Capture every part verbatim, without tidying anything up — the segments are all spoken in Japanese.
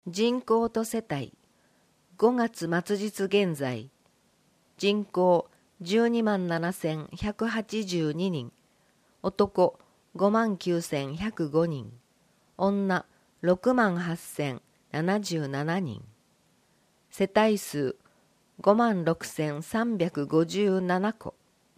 人口と世帯、ごがつ末日現在、人口じゅうにまんななせんひゃくはちじゅうににん、男ごまんきゅうせんひゃくごにん、女ろくまんはっせんななじゅうななにん、世帯数ごまんろくせんさんびゃくごじゅうななこ。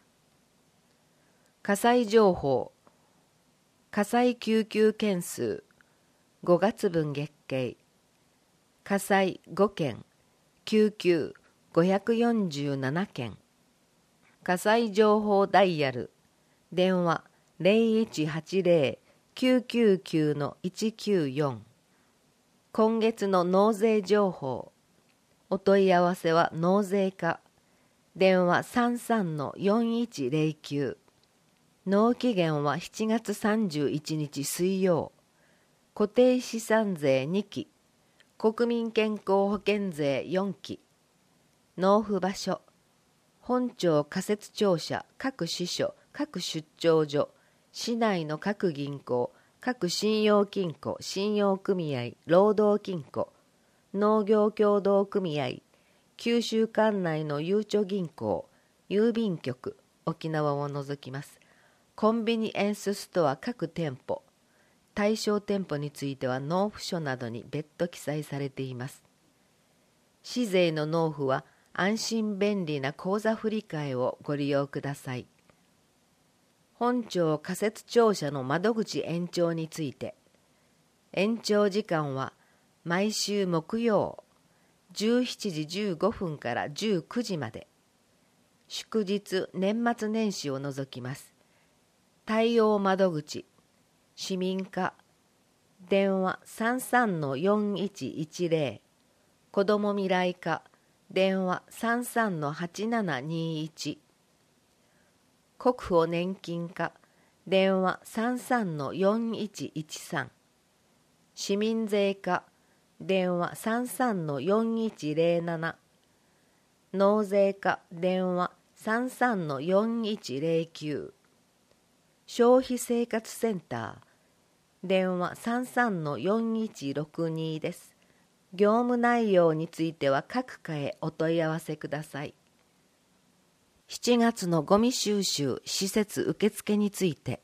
火災情報、火災救急件数、ごがつぶん月経、火災ごけん、救急ごひゃくよんじゅうななけん、火災情報ダイヤル、電話 ゼロいちはちゼロ きゅうきゅうきゅう いちきゅうよん。今月の納税情報、お問い合わせは納税課、電話 さんさんのよんいちゼロきゅう。納期限はしちがつさんじゅういちにち水曜。固定資産税にき、国民健康保険税よんき。納付場所、本庁仮設庁舎各支所各出張所、市内の各銀行、各信用金庫、信用組合、労働金庫、農業協同組合、九州管内のゆうちょ銀行、郵便局、沖縄を除きます。コンビニエンスストア各店舗、対象店舗については納付書などに別途記載されています。市税の納付は安心便利な口座振替をご利用ください。本庁仮設庁舎の窓口延長について、延長時間は毎週木曜じゅうしちじじゅうごふんからじゅうくじまで、祝日年末年始を除きます。対応窓口、市民課、電話 さんさんのよんいちいちゼロ、子ども未来課、電話 さんさんのはちななにいち、国保年金課、電話 さんさんのよんいちいちさん、市民税課、電話 さんさんのよんいちゼロなな、納税課、電話 さんさんのよんいちゼロきゅう、消費生活センター、電話 さんさんのよんいちろくに です。業務内容については各課へお問い合わせください。しちがつのゴミ収集施設受付について、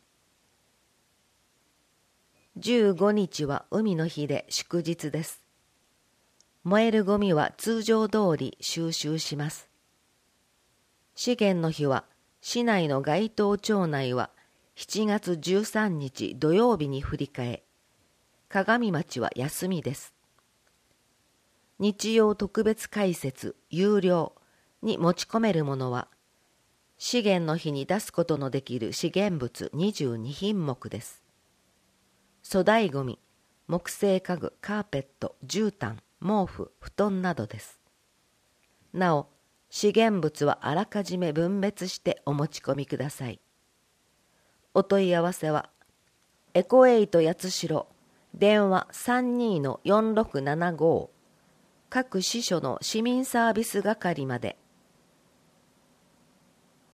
じゅうごにちは海の日で祝日です。燃えるゴミは通常通り収集します。資源の日は市内の該当町内はしちがつじゅうさんにち土曜日に振り替え、鏡町は休みです。日曜特別解説有料に持ち込めるものは、資源の日に出すことのできる資源物にじゅうにひんもくです。粗大ごみ、木製家具、カーペット、絨毯、毛布、布団などです。なお、資源物はあらかじめ分別してお持ち込みください。お問い合わせは、エコエイト八代、電話 さんにのよんろくななご、各支所の市民サービス係まで。